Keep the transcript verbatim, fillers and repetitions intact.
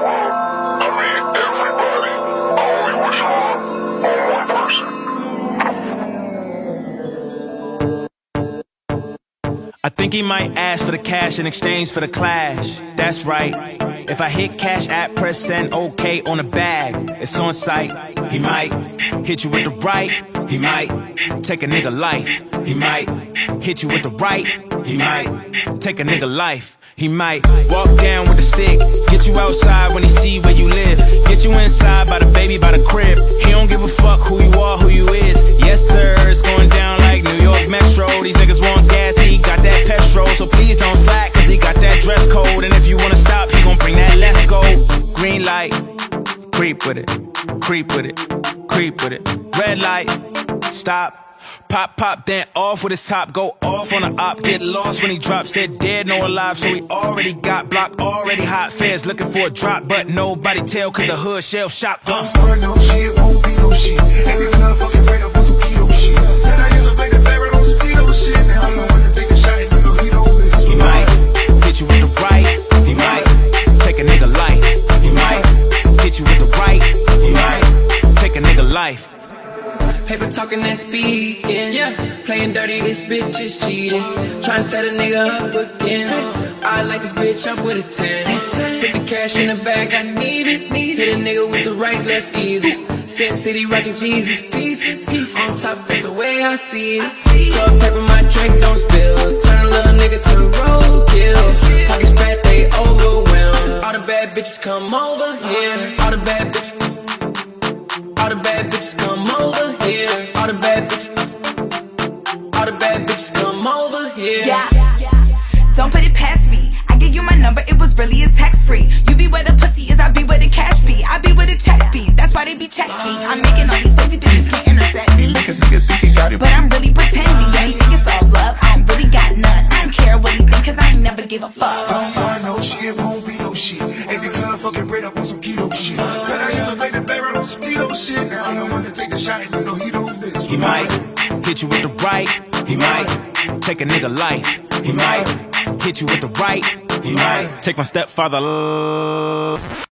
I mean, everybody only wish wrong on one person. I think he might ask for the cash in exchange for the clash. That's right. If I hit cash app, press send, okay on the bag. It's on site. He might hit you with the right. He might take a nigga life. He might hit you with the right. He might take a nigga life. He might walk down with the stick, get you outside when he see where you live, get you inside by the baby, by the crib. He don't give a fuck who you are, who you is. Yes sir, it's going down like New York Metro. These niggas want gas, he got that petrol. So please don't slack, cause he got that dress code. And if you wanna stop, he gon' bring that let's go. Green light, creep with it, creep with it, creep with it. Red light, stop. Pop, pop, then off with his top. Go off on the op, get lost when he drops. Said dead, no alive, so he already got blocked. Already hot feds looking for a drop, but nobody tell cause the hood shell shop. I'm starting no shit, won't be no shit. Every club fucking break up on some keto shit. Said I used to make the favorite on some keto shit. Now I'm the one to take a shot and you know he don't miss. He might hit you with the right. He might take a nigga life. He might hit you with the right. He might take a nigga life. Paper talking and speaking, yeah. Playing dirty, this bitch is cheating. Tryna set a nigga up again. I like this bitch, I'm with a ten. Put the cash in the bag, I need it. Hit a nigga with the right, left either. Sin City rockin' Jesus pieces. On top, that's the way I see it. Club paper, my drink don't spill. Turn a little nigga to the roadkill. Pockets fat, they overwhelmed. All the bad bitches come over here. All the bad bitches. All the bad bitches come over here. All the bad bitches. All the bad bitches come over here. Yeah, don't put it past me. I gave you my number, it was really a text free. You be where the pussy is, I be where the cash be. I be where the check be, that's why they be checking. I'm making all these fancy bitches can't intercept me. Make a nigga think he got it, but I'm really pretending. Yeah, he think it's all love, I don't really got none. I don't care what he think, cause I ain't never give a fuck. I'm starting no shit, won't be no shit. Every club fucking break up on some keto shit. Said I used to make the favorite on some keto shit. Now I'm the one to take the shot and you know he don't miss. He might hit you with the right. He might take a nigga life. He might hit you with the right. He might take my stepfather.